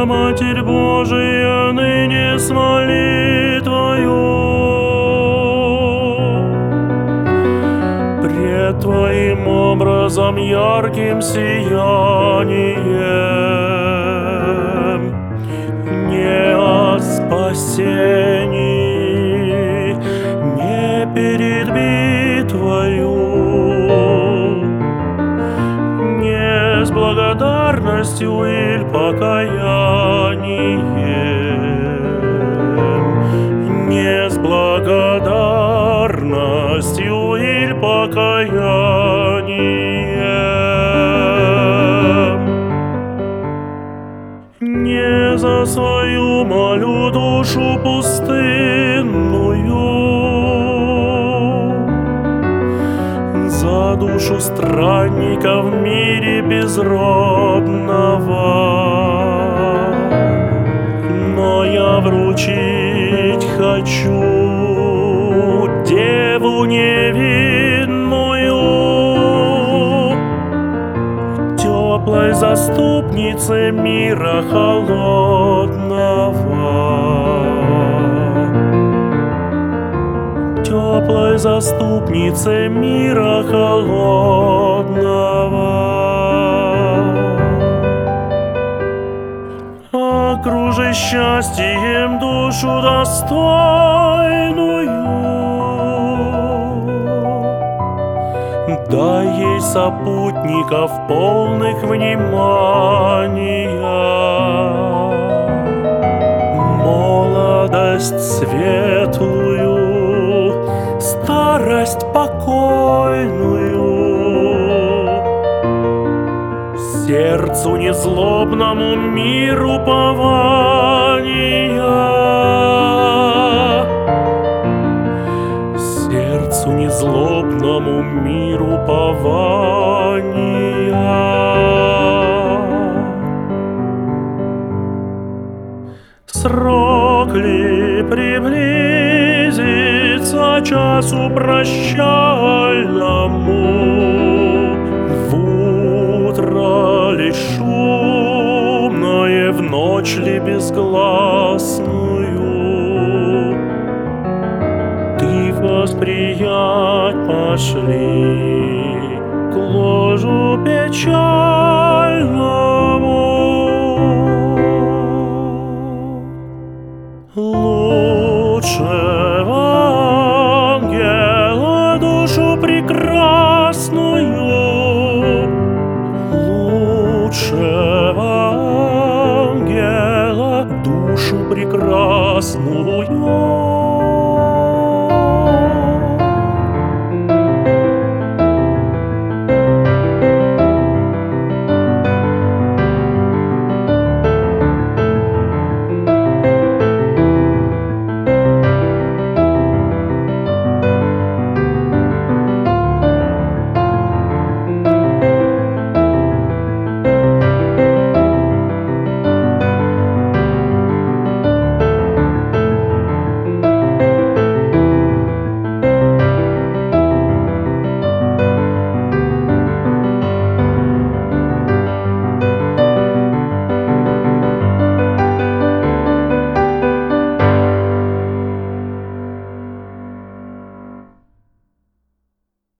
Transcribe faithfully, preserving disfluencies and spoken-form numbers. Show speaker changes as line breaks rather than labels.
Матерь Божия, ныне с молитвою пред Твоим образом ярким сиянием, не о спасении, не перед битвою, не с благодарностью или покаянием, не с благодарностью или покаянием, не за свою молю душу пустынную, за душу странника в мире безродного, но я вручить хочу деву невинную, теплой заступнице мира холодного, теплой заступнице мира холодного. Окружи счастьем душу достойную, дай ей сопутников полных внимания, молодость светлую, старость покойную, сердцу незлобному мир упования, сердцу незлобному мир упования. Срок ли приблизится часу прощальному, в утро ли шумное, в ночь ли безгласную, ты восприять пошли к ложу печальному. Лучшего ангела душу прекрасную, лучшего ангела душу прекрасную